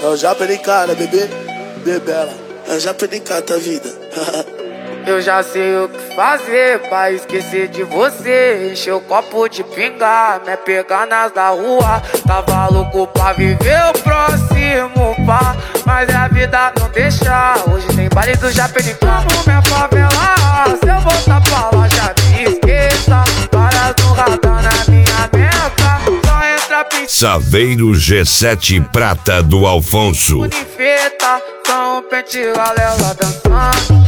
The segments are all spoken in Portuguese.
Eu já perdi cara, bebê, bebela. Eu já perdi cara da vida. Eu já sei o que fazer pra esquecer de você. Encher o copo de pinga, me pegar nas da rua. Tava louco pra viver o próximo pá, mas a vida não deixa. Hoje tem baile do Japim como minha favela. Se eu voltar pra lá já me esqueça. Várias no radar na minha meta. Só entra piscina. Saveiro G7 Prata do Alfonso. Unifeta, só um pente galela dançando.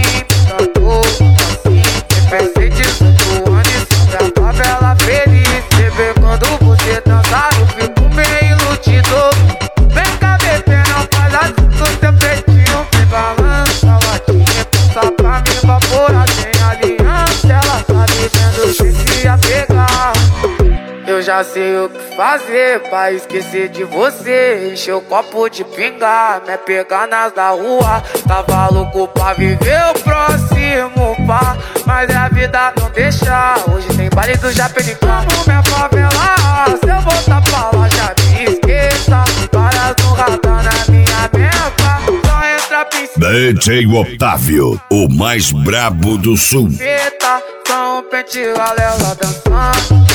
Pensei disso do ano e sobre a favela feliz. Bebê, quando você dançar eu fico meio iludido. Vem cá, bebê, não faz assim com teu peitinho. Vem balança a latinha, passa pra me evaporar. Sem aliança, ela tá vivendo sem se apegar. Eu já sei o que fazer pra esquecer de você. Encher o copo de pinga, me pegar nas da rua. Tava louco pra viver o próximo pá, mas a vida não deixa. Hoje tem baile do Japim como minha favela. Se eu voltar pra lá já me esqueça. Várias no radar na minha meta. Só entra piscina. DJ Otávio, o mais brabo do sul. Só um pente galela dançando.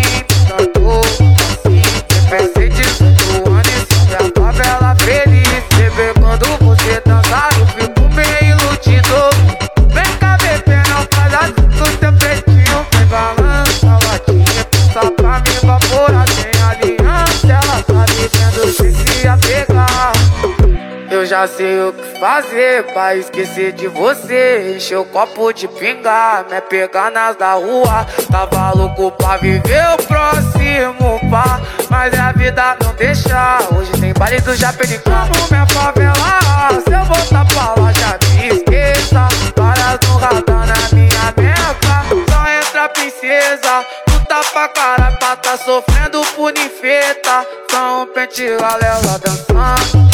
Pensei disso do ano e sobre a favela feliz. Bebê, quando você dançar eu fico meio iludido. Vem cá, bebê, não faz assim com teu peitinho. Vem balança a latinha, passa pra me evaporar. Sem aliança, ela tá vivendo sem se apegar. Eu já sei o que fazer pra esquecer de você. Encher o copo de pinga, me pegar nas da rua. Tava louco pra viver o próximo pá, mas a vida não deixa. Hoje tem baile do Japim como minha favela. Se eu voltar pra lá já me esqueça. Várias no radar na minha meta. Só entra princesa. Luta pra caralho pra tá sofrendo punifeta. Só um pente galela dançando.